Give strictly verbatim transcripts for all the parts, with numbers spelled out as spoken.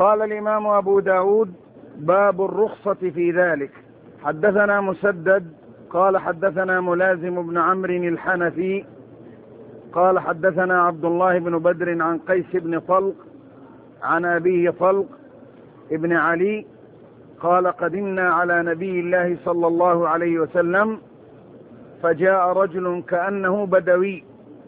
قال الإمام أبو داود: باب الرخصة في ذلك. حدثنا مسدد قال حدثنا ملازم بن عمرو الحنفي قال حدثنا عبد الله بن بدر عن قيس بن طلق عن أبيه طلق ابن علي قال: قدمنا على نبي الله صلى الله عليه وسلم فجاء رجل كأنه بدوي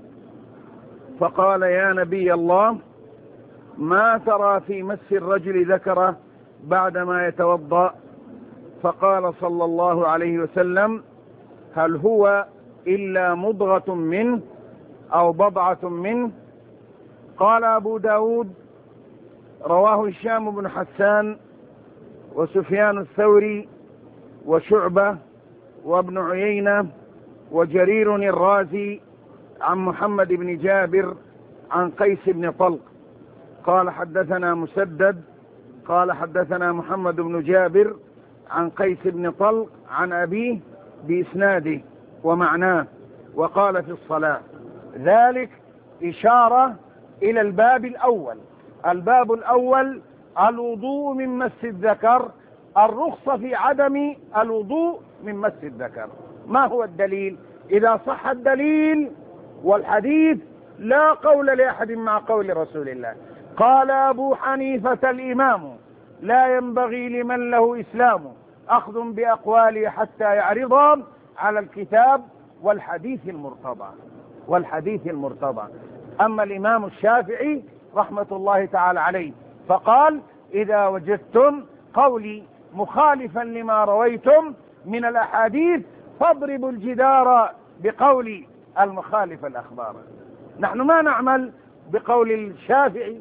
فقال: يا نبي الله، ما ترى في مس الرجل ذكره بعدما يتوضأ؟ فقال صلى الله عليه وسلم: هل هو إلا مضغة منه أو بضعة منه؟ قال أبو داود: رواه هشام بن حسان وسفيان الثوري وشعبة وابن عيينة وجرير الرازي عن محمد بن جابر عن قيس بن طلق قال حدثنا مسدد قال حدثنا محمد بن جابر عن قيس بن طلق عن أبيه بإسناده ومعناه، وقال في الصلاة. ذلك إشارة إلى الباب الأول. الباب الأول الوضوء من مس الذكر، الرخصة في عدم الوضوء من مس الذكر. ما هو الدليل؟ إذا صح الدليل والحديث لا قول لأحد مع قول رسول الله. قال أبو حنيفة الإمام: لا ينبغي لمن له إسلام أخذ بأقواله حتى يعرض على الكتاب والحديث المرتضى والحديث المرتضى. أما الإمام الشافعي رحمة الله تعالى عليه فقال: إذا وجدتم قولي مخالفا لما رويتم من الأحاديث فاضربوا الجدار بقول المخالف الأخبار. نحن ما نعمل بقول الشافعي،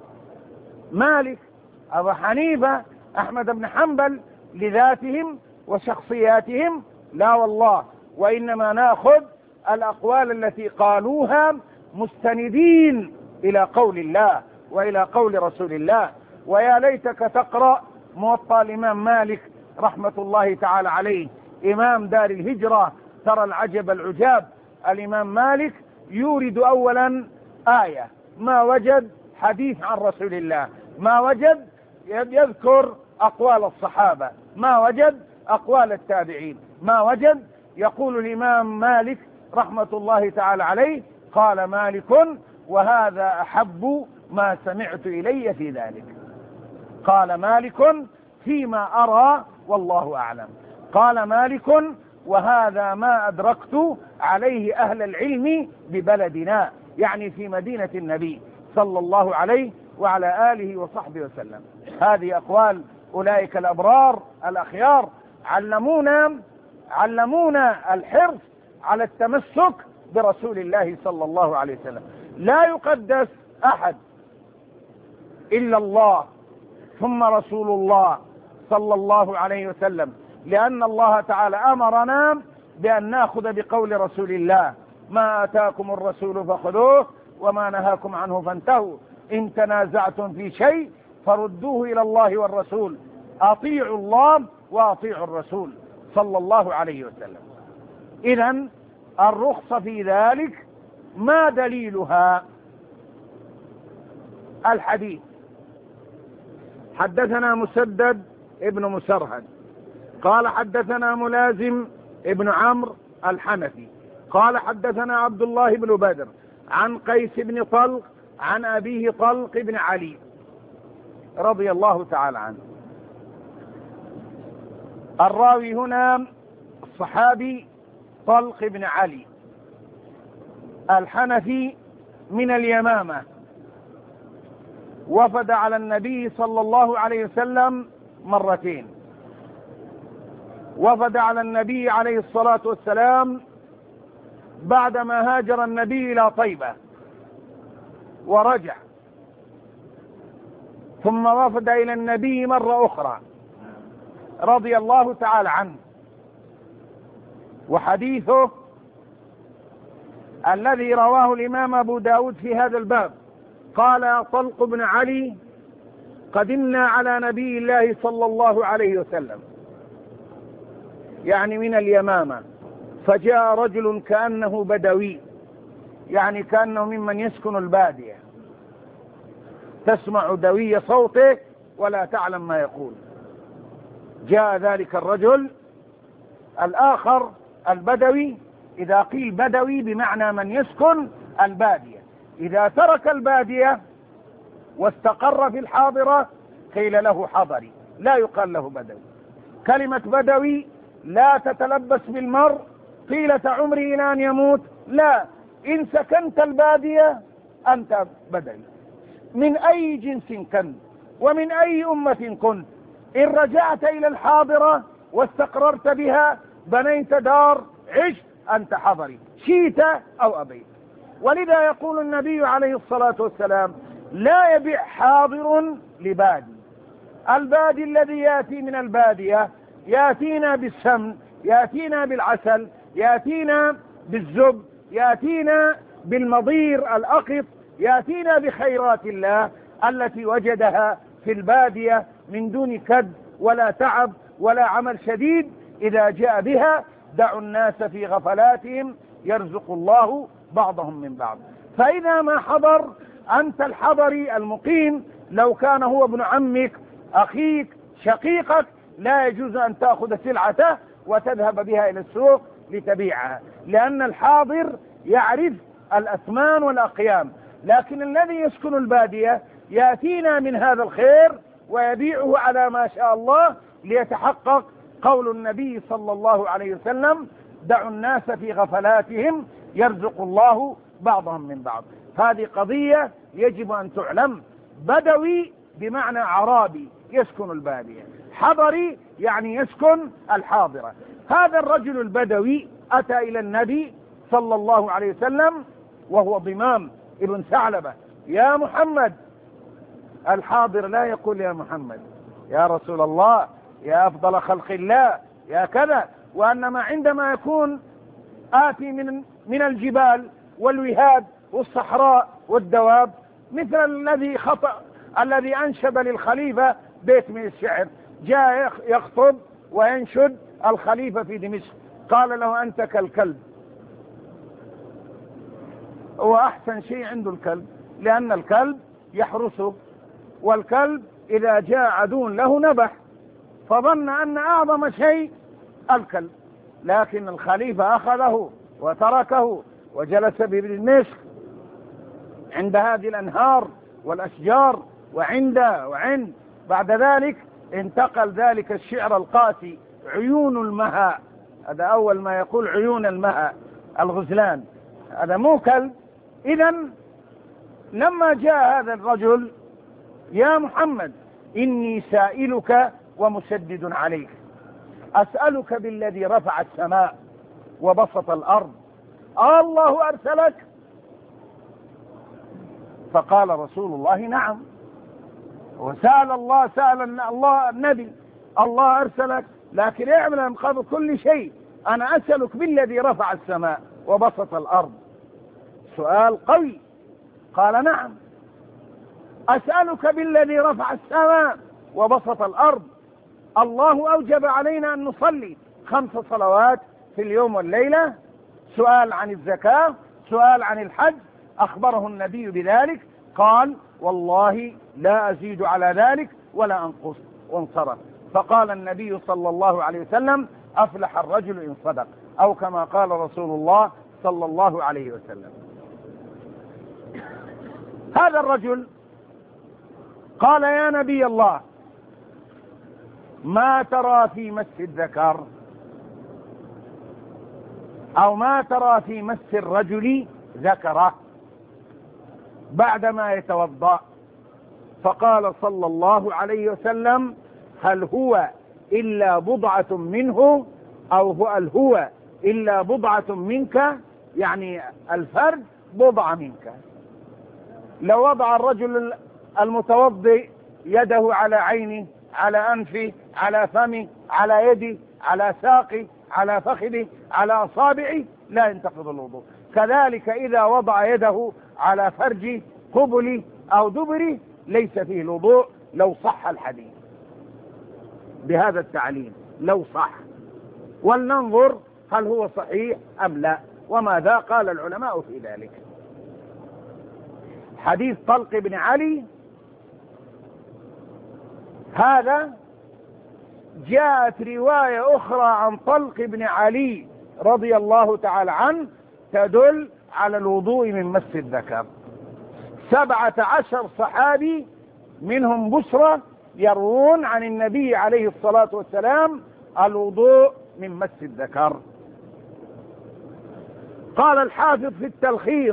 مالك، أبو حنيفة، أحمد بن حنبل لذاتهم وشخصياتهم، لا والله، وإنما نأخذ الأقوال التي قالوها مستندين إلى قول الله وإلى قول رسول الله. ويا ليتك تقرأ موطأ الإمام مالك رحمة الله تعالى عليه، إمام دار الهجرة. ترى العجب العجاب، الإمام مالك يورد أولا آية، ما وجد حديث عن رسول الله، ما وجد يذكر أقوال الصحابة، ما وجد أقوال التابعين، ما وجد. يقول الإمام مالك رحمة الله تعالى عليه: قال مالك وهذا أحب ما سمعت إلي في ذلك. قال مالك فيما أرى والله أعلم. قال مالك وهذا ما أدركت عليه أهل العلم ببلدنا، يعني في مدينة النبي صلى الله عليه وعلى آله وصحبه وسلم. هذه أقوال أولئك الأبرار الأخيار، علمونا علمونا الحرص على التمسك برسول الله صلى الله عليه وسلم. لا يقدس أحد إلا الله ثم رسول الله صلى الله عليه وسلم، لأن الله تعالى أمرنا بأن نأخذ بقول رسول الله: ما آتاكم الرسول فخذوه وما نهاكم عنه فانتهوا، إن تنازعتم في شيء فردوه إلى الله والرسول، أطيعوا الله وأطيعوا الرسول صلى الله عليه وسلم. إذن الرخصة في ذلك ما دليلها؟ الحديث. حدثنا مسدد ابن مسرهد قال حدثنا ملازم ابن عمرو الحنفي قال حدثنا عبد الله بن بدر عن قيس بن طلق عن أبيه طلق بن علي رضي الله تعالى عنه. الراوي هنا الصحابي طلق بن علي الحنفي من اليمامة، وفد على النبي صلى الله عليه وسلم مرتين. وفد على النبي عليه الصلاة والسلام بعدما هاجر النبي إلى طيبة ورجع، ثم وفد إلى النبي مرة أخرى رضي الله تعالى عنه. وحديثه الذي رواه الإمام أبو داود في هذا الباب قال طلق بن علي: قدمنا على نبي الله صلى الله عليه وسلم، يعني من اليمامة، فجاء رجل كأنه بدوي، يعني كأنه ممن يسكن البادية، تسمع دوي صوته ولا تعلم ما يقول. جاء ذلك الرجل الآخر البدوي، إذا قيل بدوي بمعنى من يسكن البادية، إذا ترك البادية واستقر في الحاضرة قيل له حضري، لا يقال له بدوي. كلمة بدوي لا تتلبس بالمرء طيلة عمره إلى أن يموت، لا، إن سكنت البادية أنت بدوي من أي جنس كنت ومن أي أمة كنت. إن رجعت إلى الحاضرة واستقررت بها بنيت دار عشت أنت حضري شئت أو أبيت. ولذا يقول النبي عليه الصلاة والسلام لا يبيع حاضر لبادي. البادي الذي يأتي من البادية يأتينا بالسمن، يأتينا بالعسل، يأتينا بالزب، يأتينا بالمضير الأقط، يأتينا بخيرات الله التي وجدها في البادية من دون كد ولا تعب ولا عمل شديد. إذا جاء بها دعوا الناس في غفلاتهم يرزق الله بعضهم من بعض. فإذا ما حضر أنت الحضري المقيم، لو كان هو ابن عمك أخيك شقيقك، لا يجوز أن تأخذ سلعته وتذهب بها إلى السوق لتبيعها، لأن الحاضر يعرف الأثمان والأقيام. لكن الذي يسكن البادية يأتينا من هذا الخير ويبيعه على ما شاء الله ليتحقق قول النبي صلى الله عليه وسلم دعوا الناس في غفلاتهم يرزق الله بعضهم من بعض. هذه قضية يجب أن تعلم. بدوي بمعنى عرابي يسكن البادية، حضري يعني يسكن الحاضرة. هذا الرجل البدوي أتى إلى النبي صلى الله عليه وسلم وهو ضمام ابن ثعلبة، يا محمد. الحاضر لا يقول يا محمد، يا رسول الله، يا أفضل خلق الله، يا كذا. وأنما عندما يكون آتي من من الجبال والوهاد والصحراء والدواب، مثل الذي خطأ الذي أنشد للخليفة بيت من الشعر، جاء يخطب وينشد الخليفة في دمشق، قال له أنت كالكلب. هو أحسن شيء عنده الكلب، لأن الكلب يحرسه، والكلب إذا جاء عدو له نبح، فظن أن أعظم شيء الكلب. لكن الخليفة أخذه وتركه وجلس بدمشق عند هذه الأنهار والأشجار وعند وعند بعد ذلك انتقل ذلك الشعر القاسي عيون المها. هذا أول ما يقول عيون المها الغزلان، هذا مو كلب. إذن لما جاء هذا الرجل يا محمد إني سائلك ومسدد عليك، أسألك بالذي رفع السماء وبسط الأرض، الله أرسلك؟ فقال رسول الله نعم. وسأل الله سأل الله النبي الله أرسلك، لكن اعمل من قبل كل شيء أنا أسألك بالذي رفع السماء وبسط الأرض. سؤال قوي. قال نعم. أسألك بالذي رفع السماء وبسط الأرض. الله أوجب علينا أن نصلي خمس صلوات في اليوم والليلة. سؤال عن الزكاة، سؤال عن الحج، أخبره النبي بذلك، قال والله لا أزيد على ذلك ولا أنقص، وانصرف. فقال النبي صلى الله عليه وسلم أفلح الرجل إن صدق، أو كما قال رسول الله صلى الله عليه وسلم. هذا الرجل قال يا نبي الله ما ترى في مس الذكر، أو ما ترى في مس الرجل ذكره بعدما يتوضأ؟ فقال صلى الله عليه وسلم هل هو إلا بضعة منه، أو هل هو إلا بضعة منك، يعني الفرد بضعة منك. لو وضع الرجل المتوضئ يده على عينه، على أنفه، على فمه، على يدي، على ساقه، على فخذه، على أصابعه، لا ينتقض الوضوء. كذلك إذا وضع يده على فرجه، قبله أو دبره، ليس فيه الوضوء لو صح الحديث بهذا التعليم، لو صح. ولننظر هل هو صحيح أم لا، وماذا قال العلماء في ذلك. حديث طلق بن علي هذا جاءت رواية أخرى عن طلق بن علي رضي الله تعالى عنه تدل على الوضوء من مس الذكر. سبعة عشر صحابي منهم بشرى يروون عن النبي عليه الصلاة والسلام الوضوء من مس الذكر. قال الحافظ في التلخيص: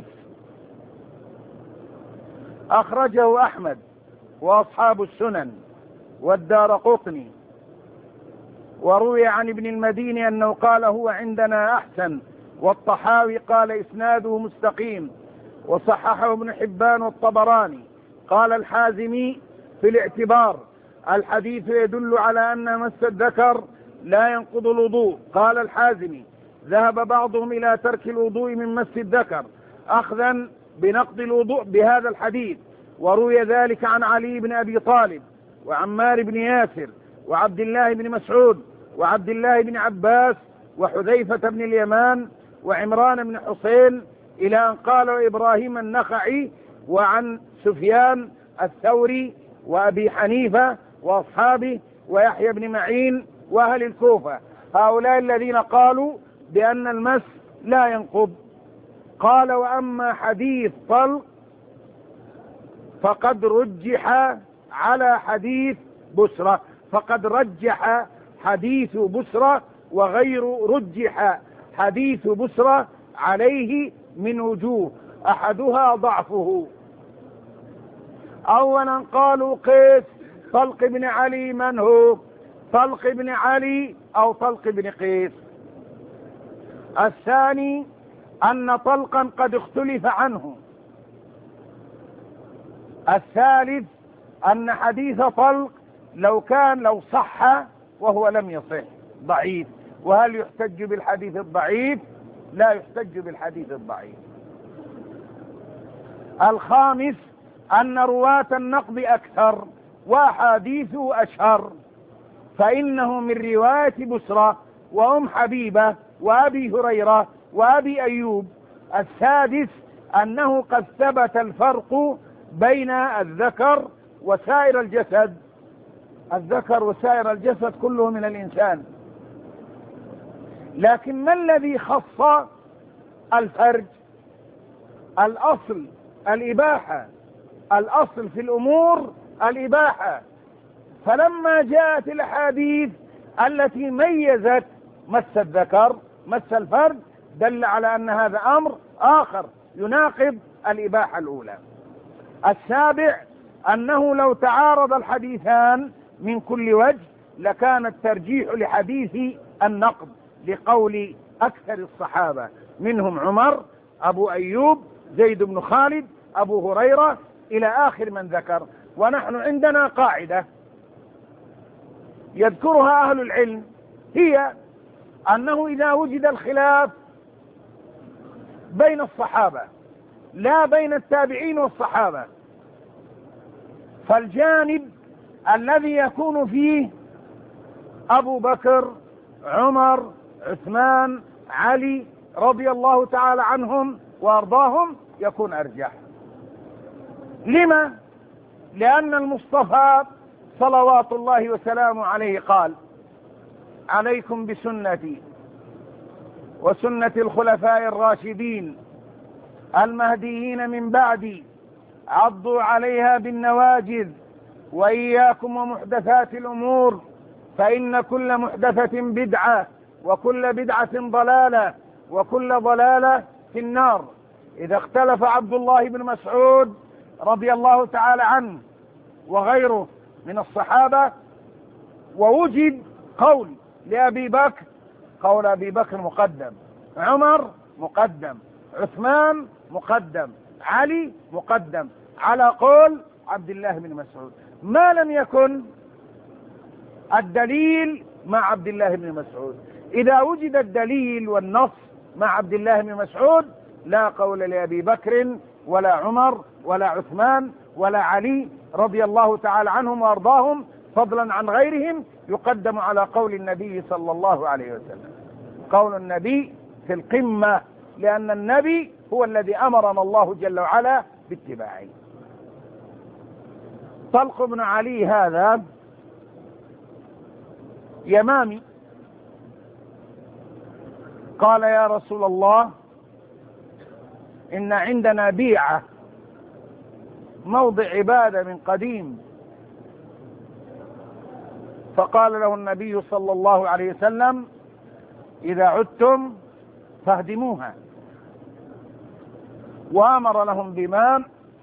أخرجه أحمد وأصحاب السنن والدارقطني، وروي عن ابن المديني أنه قال هو عندنا أحسن، والطحاوي قال إسناده مستقيم، وصححه ابن حبان والطبراني. قال الحازمي في الاعتبار: الحديث يدل على أن مس الذكر لا ينقض الوضوء. قال الحازمي: ذهب بعضهم إلى ترك الوضوء من مس الذكر أخذا بنقض الوضوء بهذا الحديث، وروي ذلك عن علي بن أبي طالب وعمار بن ياسر وعبد الله بن مسعود وعبد الله بن عباس وحذيفة بن اليمان وعمران بن حسين، إلى أن قال إبراهيم النخعي وعن سفيان الثوري وأبي حنيفة وأصحابه ويحيى بن معين وأهل الكوفة، هؤلاء الذين قالوا بأن المس لا ينقض. قال: وأما حديث طلق فقد رجح على حديث بسرة، فقد رجح حديث بسرة وغير رجح حديث بسرة عليه من وجوه، أحدها ضعفه. أولا قالوا قيس طلق بن علي من هو؟ طلق بن علي أو طلق بن قيس؟ الثاني أن طلقا قد اختلف عنه. الثالث أن حديث طلق لو كان لو صح وهو لم يصح ضعيف. وهل يحتج بالحديث الضعيف؟ لا يحتج بالحديث الضعيف. الخامس أن رواة النقض أكثر وأحاديثه أشهر، فإنه من رواية بسرى وأم حبيبة وأبي هريرة وأبي أيوب. السادس أنه قد ثبت الفرق بين الذكر وسائر الجسد. الذكر وسائر الجسد كله من الإنسان، لكن ما الذي خص الفرج؟ الأصل الإباحة، الأصل في الأمور الإباحة. فلما جاءت الأحاديث التي ميزت مس الذكر مس الفرج دل على أن هذا أمر آخر يناقض الإباحة الأولى. السابع أنه لو تعارض الحديثان من كل وجه لكان الترجيح لحديث النقض لقول أكثر الصحابة، منهم عمر، أبو أيوب، زيد بن خالد، أبو هريرة، إلى آخر من ذكر. ونحن عندنا قاعدة يذكرها أهل العلم، هي أنه إذا وجد الخلاف بين الصحابة لا بين التابعين والصحابة، فالجانب الذي يكون فيه أبو بكر، عمر، عثمان، علي رضي الله تعالى عنهم وأرضاهم يكون أرجح. لما؟ لأن المصطفى صلوات الله وسلامه عليه قال: عليكم بسنتي وسنة الخلفاء الراشدين المهديين من بعدي، عضوا عليها بالنواجذ، وإياكم ومحدثات الأمور، فإن كل محدثة بدعة، وكل بدعة ضلالة، وكل ضلالة في النار. إذا اختلف عبد الله بن مسعود رضي الله تعالى عنه وغيره من الصحابة ووجد قول لأبي بكر، قول أبي بكر مقدم، عمر مقدم، عثمان مقدم، علي مقدم على قول عبد الله بن مسعود، ما لم يكن الدليل مع عبد الله بن مسعود. إذا وجد الدليل والنص مع عبد الله بن مسعود لا قول لأبي بكر ولا عمر ولا عثمان ولا علي رضي الله تعالى عنهم وأرضاهم، فضلا عن غيرهم، يقدم على قول النبي صلى الله عليه وسلم. قول النبي في القمة، لأن النبي هو الذي أمرنا الله جل وعلا باتباعه. طلق بن علي هذا يمامي، قال يا رسول الله إن عندنا بيعة، موضع عبادة من قديم. فقال له النبي صلى الله عليه وسلم إذا عدتم فاهدموها، وأمر لهم بماء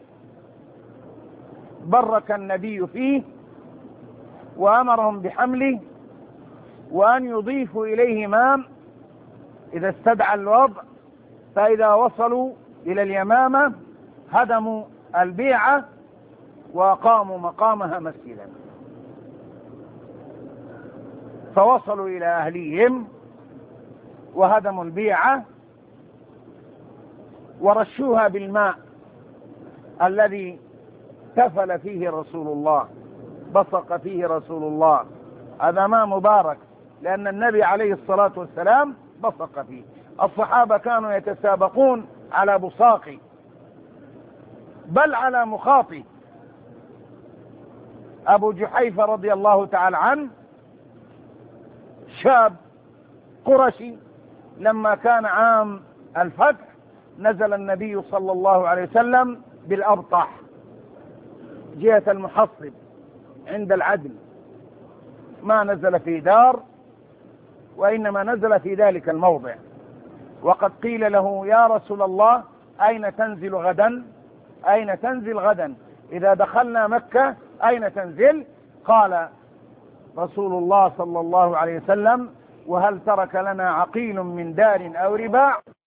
برك النبي فيه، وأمرهم بحمله، وأن يضيفوا إليه ماء إذا استدعى الوضع، فإذا وصلوا إلى اليمامة هدموا البيعة وقاموا مقامها مسجدا. فوصلوا إلى أهليهم وهدموا البيعة ورشوها بالماء الذي تفل فيه رسول الله، بصق فيه رسول الله. هذا ماء مبارك لأن النبي عليه الصلاة والسلام بصق فيه. الصحابة كانوا يتسابقون على بصاقي بل على مخاطي. أبو جحيفة رضي الله تعالى عنه شاب قرشي، لما كان عام الفتح نزل النبي صلى الله عليه وسلم بالأبطح جهة المحصب عند العدل، ما نزل في دار وإنما نزل في ذلك الموضع. وقد قيل له يا رسول الله أين تنزل غدا؟ أين تنزل غدا إذا دخلنا مكة؟ أين تنزل؟ قال رسول الله صلى الله عليه وسلم وهل ترك لنا عقيل من دار أو رباع؟